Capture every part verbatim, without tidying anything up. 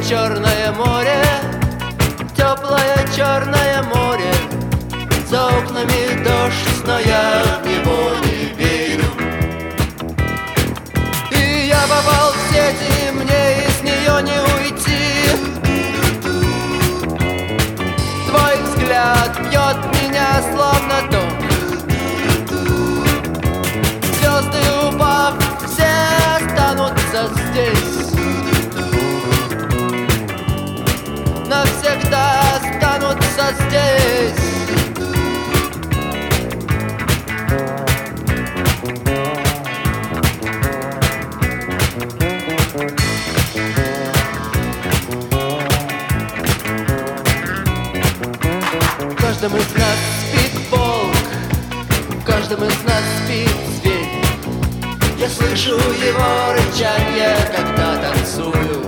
Черное море, теплое Черное море. За окнами дождь, но я в него не верю. И я попал в сети, мне из нее не уйти. Твой взгляд бьет меня словно ток. Звезды упав, все останутся здесь. Навсегда останутся здесь. В каждом из нас спит волк, в каждом из нас спит зверь. Я слышу его рычанье, когда танцую.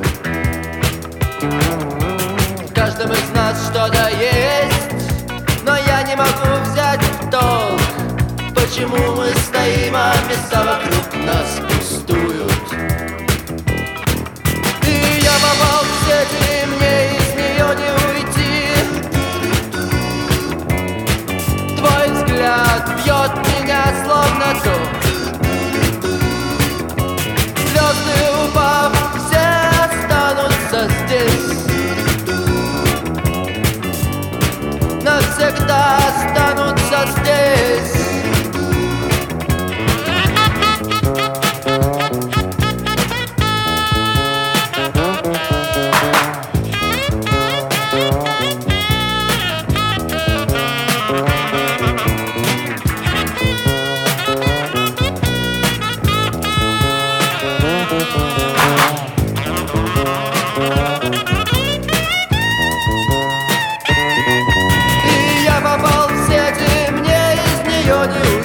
В каждом из нас что-то есть, но я не могу взять в толк, почему мы стоим, а места вокруг нас пустуют. И я попал в сети, мне из нее не уйти. Твой взгляд бьет меня словно ток. Звезды упав, все останутся здесь. Навсегда останутся здесь. И я попал в сети, мне из нее не